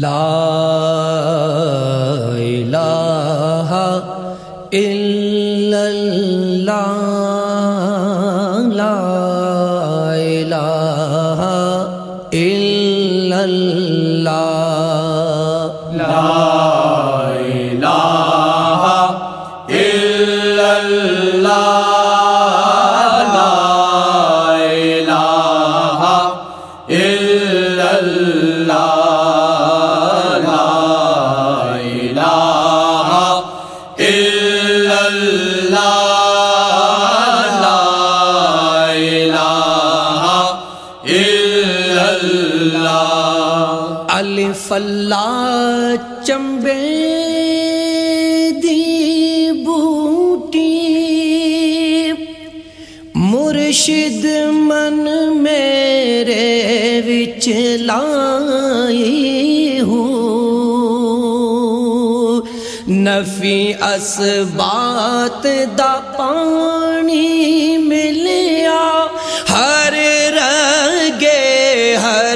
لا الہ الا اللہ لا الہ الا اللہ لا الہ الا اللہ لا الہ الا اللہ الف اللہ چمبے دی بوٹی مرشد من میرے وچ لائی ہوں نفی اسبات دا پانی ملیا ہر رگے ہر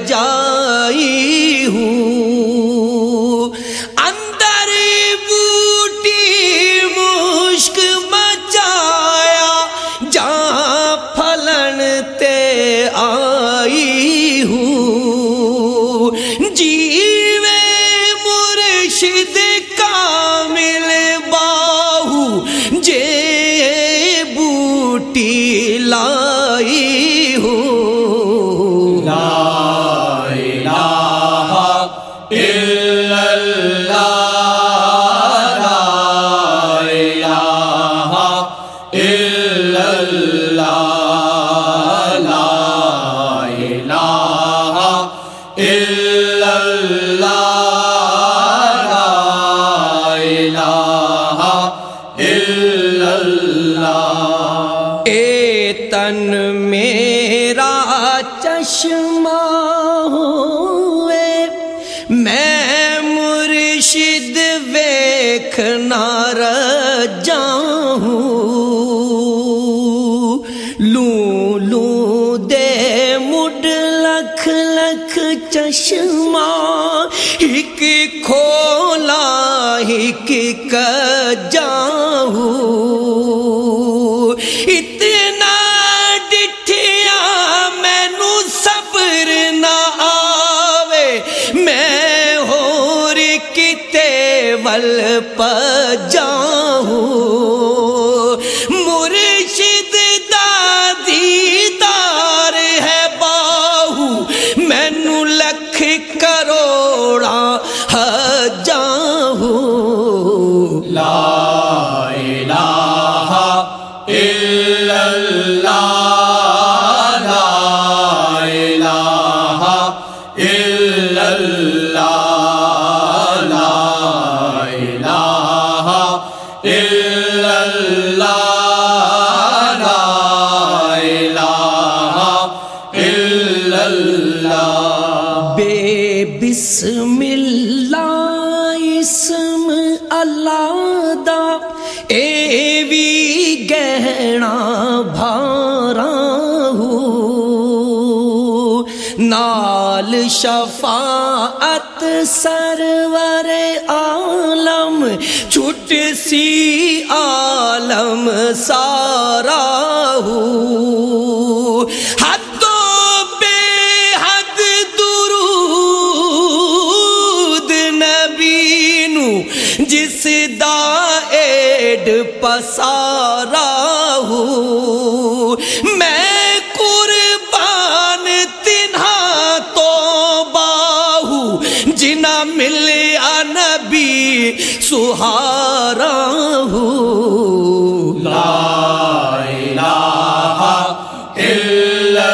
جائی ہوں اندر بوٹی مشک مچایا جہاں پھلن تے آئی ہوں جیوے مرشد کامل باہو جے بوٹی لائی ہوں اے تن میرا چشمہ ہوئے میں مرشد ویکھنا رجا ہوں لوں لوں دے مڈ لکھ لکھ چشمہ ایک کھولا ایک کجا ہوں اتنا ڈٹھیا مینو صبر نہ آوے میں ہور کتے ول پجاؤں مرشد دا دیدار ہے باہو مینو لکھ کروڑا ہجاؤں لا الہ الا اللہ لا الہ الا اللہ لا الہ الا اللہ لا الہ الا اللہ بے بسم اللہ اسم اللہ دا اے وی گہنا بھارا ہوں نال شفاعت سرور عالم چھٹ سی عالم سارا ہوں حدوں بے حد درود نبی نو جس دا ایڈ پسارا ہوں میں قربان تنہا تو باہو جنا ملیا نبی سہارا ہوں لا الہ الا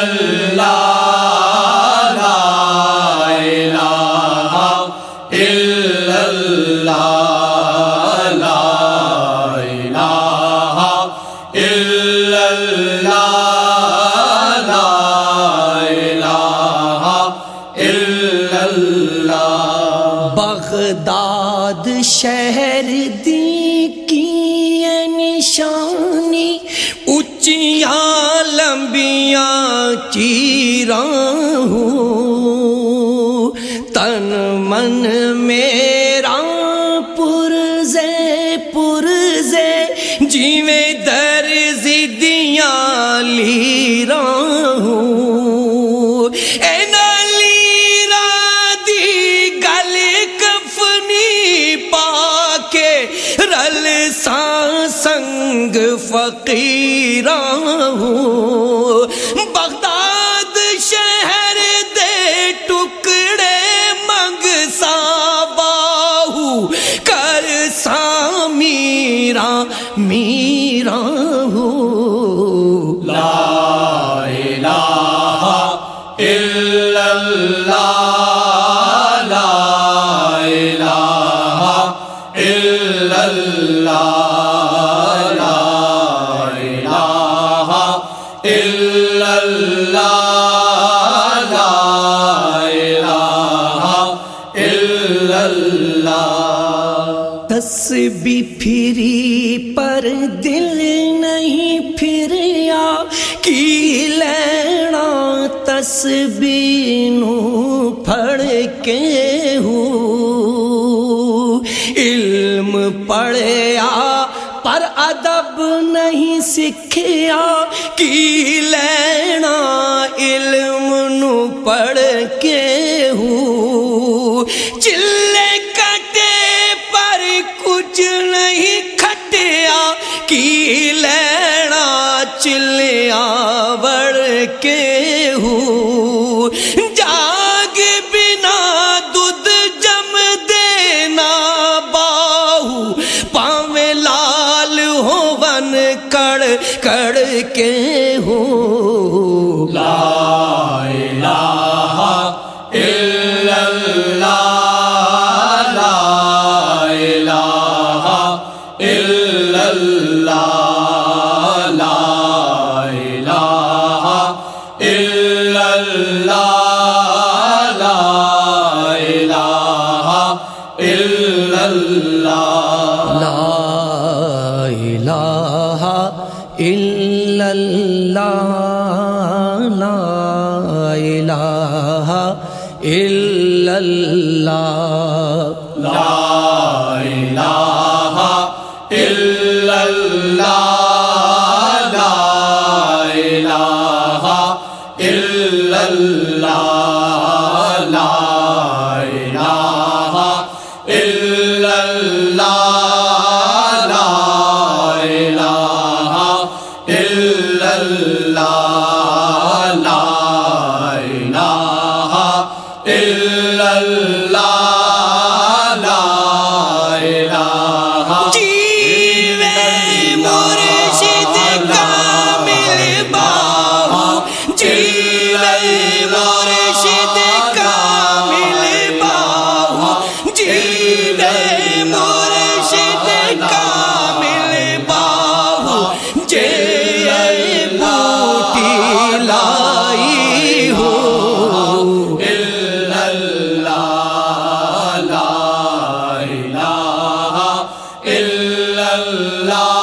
اللہ لا الہ الا اللہ لا الہ الا اللہ لا الہ الا اللہ بغداد شہر دی کی نشانی اچیاں لمبیاں چیراں ہوں تن من میرا پرزے پرزے جیویں درز دیاں لیراں ہوں اے نالیرا دی گل کفنی پا کے رل ساں سنگ فقیراں ہوں بغداد شہر دے ٹکڑے منگ سا باہو کر سا میرا میرا ہو لا الہ الا اللہ لا الہ الا اللہ لا الہ الا اللہ لا الہ الا اللہ تسبیح پھری پر دل نہیں پھریا کی لینا تسبیح نو پڑھ کے ہوں علم پڑھیا پر ادب نہیں سیکھیا کی لینا علم نو پڑھ کے ہوں چلے کٹے پر کچھ نہیں کھٹیا کی لینا چلیاں بڑھ کے ہوں جاگ بنا دودھ جم دینا باہو پاویں لال ہون کڑ کڑ کے ہوں لا الہ الا اللہ لا الہ الا اللہ لا الہ الا اللہ لا الہ الا اللہ لا الہ الا اللہ لا الہ الا اللہ لا الہ الا اللہ لا الہ الا اللہ لا الہ الا اللہ لا الہ الا اللہ لا الہ الا اللہ لا الہ جیوے مرشد کامل باہو جیوے مرشد کامل باہو جیوے مرشد کامل باہو جے بوٹی لائی ہو الا اللہ لا الہ الا اللہ